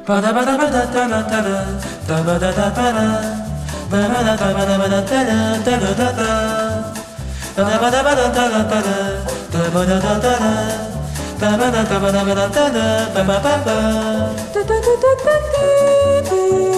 バダバダバダタラタラダバダダバラババダバダバダタラタラタタバダバダバダタラタラダバダダタラダバダダバダバダタラババババタタタタタタ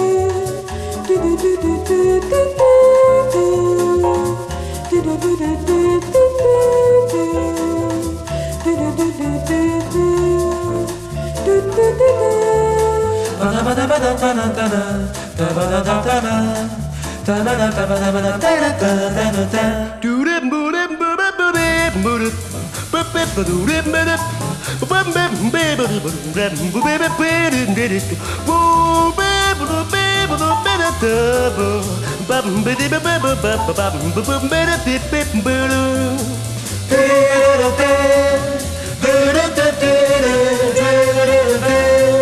バダバダバダタラタラダバダダタラダバダダバダバダタラタラタタドゥレンブレンブレブレンブレバベバドゥレンバレバンベンベバドゥバドゥレンブベベベレンデレボーベブドベブドベレタボバンベデベベババババンブブンベレテペンブルテレレテテレテテレテレレ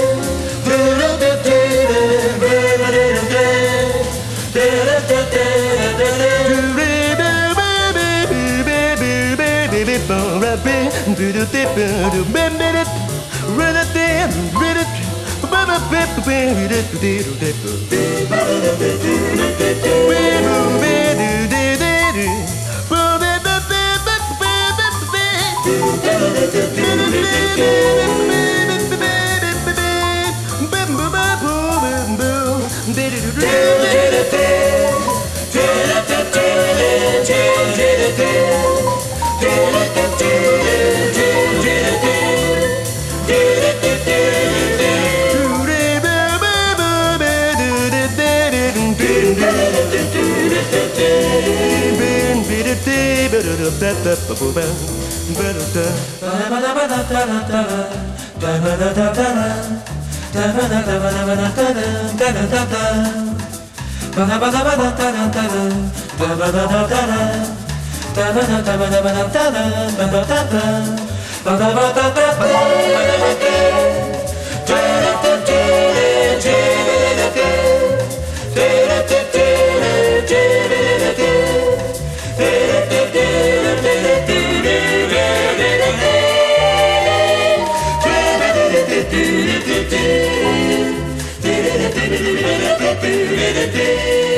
Do